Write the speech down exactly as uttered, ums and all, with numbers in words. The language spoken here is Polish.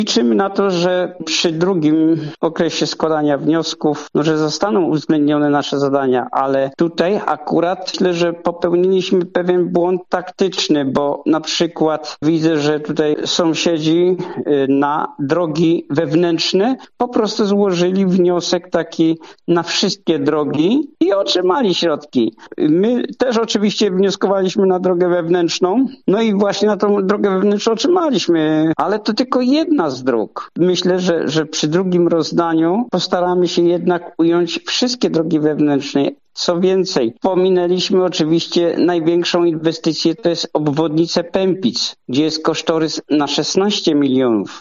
Liczymy na to, że przy drugim okresie składania wniosków, no, że zostaną uwzględnione nasze zadania, ale tutaj akurat myślę, że popełniliśmy pewien błąd taktyczny, bo na przykład widzę, że tutaj sąsiedzi na drogi wewnętrzne po prostu złożyli wniosek taki na wszystkie drogi i otrzymali środki. My też oczywiście wnioskowaliśmy na drogę wewnętrzną, no i właśnie na tą drogę wewnętrzną otrzymaliśmy, ale to tylko jedna z dróg. Myślę, że, że przy drugim rozdaniu postaramy się jednak ująć wszystkie drogi wewnętrzne. Co więcej, pominęliśmy oczywiście największą inwestycję, to jest obwodnicę Pępic, gdzie jest kosztorys na szesnaście milionów.